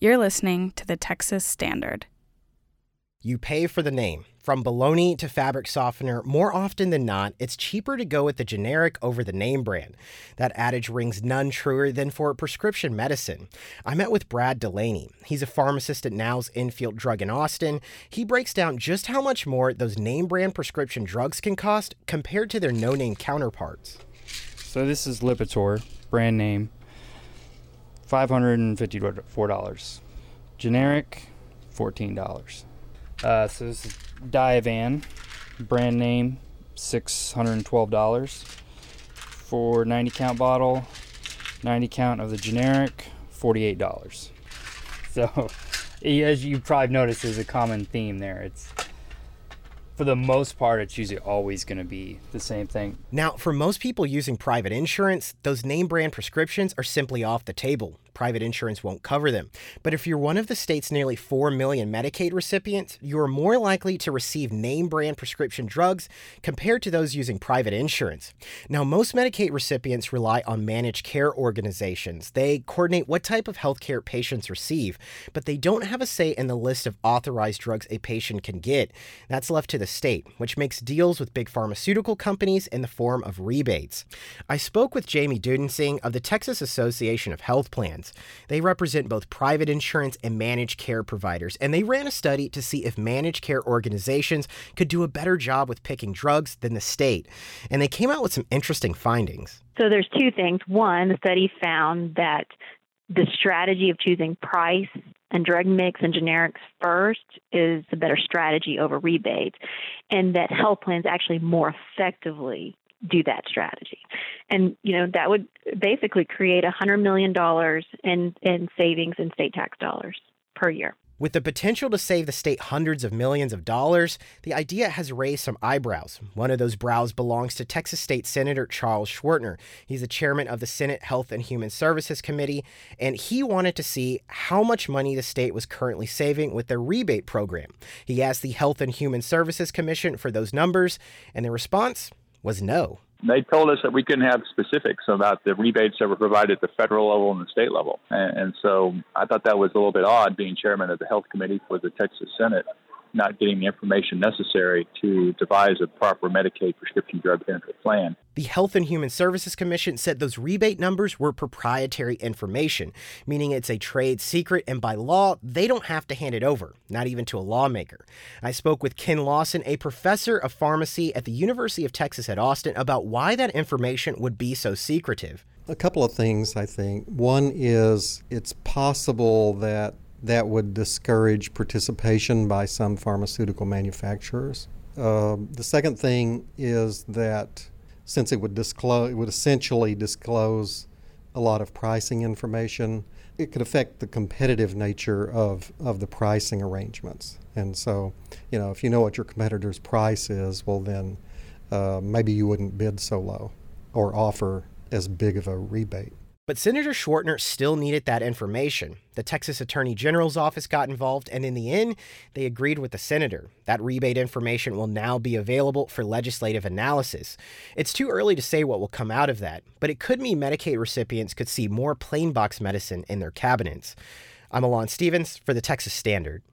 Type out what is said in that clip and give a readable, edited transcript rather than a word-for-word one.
You're listening to the Texas Standard. You pay for the name. From bologna to fabric softener, more often than not, it's cheaper to go with the generic over the name brand. That adage rings none truer than for prescription medicine. I met with Brad Delaney. He's a pharmacist at Now's Infield Drug in Austin. He breaks down just how much more those name brand prescription drugs can cost compared to their no-name counterparts. So this is Lipitor, brand name, $554. Generic, $14. So this is Diovan, brand name, $612 for 90 count bottle, 90 count of the generic, $48. So as you probably noticed, there's a common theme there. It's, for the most part, it's usually always going to be the same thing. Now, for most people using private insurance, those name brand prescriptions are simply off the table. Private insurance won't cover them. But if you're one of the state's nearly 4 million Medicaid recipients, you are more likely to receive name brand prescription drugs compared to those using private insurance. Now, most Medicaid recipients rely on managed care organizations. They coordinate what type of health care patients receive, but they don't have a say in the list of authorized drugs a patient can get. That's left to the state, which makes deals with big pharmaceutical companies in the form of rebates. I spoke with Jamie Dudensing of the Texas Association of Health Plans. They represent both private insurance and managed care providers, and they ran a study to see if managed care organizations could do a better job with picking drugs than the state. And they came out with some interesting findings. So there's two things. One, the study found that the strategy of choosing price and drug mix and generics first is the better strategy over rebates, and that health plans actually more effectively do that strategy. And, that would basically create $100 million in savings in state tax dollars per year. With the potential to save the state hundreds of millions of dollars, the idea has raised some eyebrows. One of those brows belongs to Texas State Senator Charles Schwertner. He's the chairman of the Senate Health and Human Services Committee, and he wanted to see how much money the state was currently saving with their rebate program. He asked the Health and Human Services Commission for those numbers, and the response was no. They told us that we couldn't have specifics about the rebates that were provided at the federal level and the state level. And so I thought that was a little bit odd, being chairman of the Health Committee for the Texas Senate, not getting the information necessary to devise a proper Medicaid prescription drug benefit plan. The Health and Human Services Commission said those rebate numbers were proprietary information, meaning it's a trade secret, and by law, they don't have to hand it over, not even to a lawmaker. I spoke with Ken Lawson, a professor of pharmacy at the University of Texas at Austin, about why that information would be so secretive. A couple of things, I think. One is it's possible that would discourage participation by some pharmaceutical manufacturers. The second thing is that since it would essentially disclose a lot of pricing information, it could affect the competitive nature of the pricing arrangements. And so, if you know what your competitor's price is, well then maybe you wouldn't bid so low or offer as big of a rebate. But Senator Schwertner still needed that information. The Texas Attorney General's office got involved, and in the end, they agreed with the senator. That rebate information will now be available for legislative analysis. It's too early to say what will come out of that, but it could mean Medicaid recipients could see more plain box medicine in their cabinets. I'm Alon Stevens for the Texas Standard.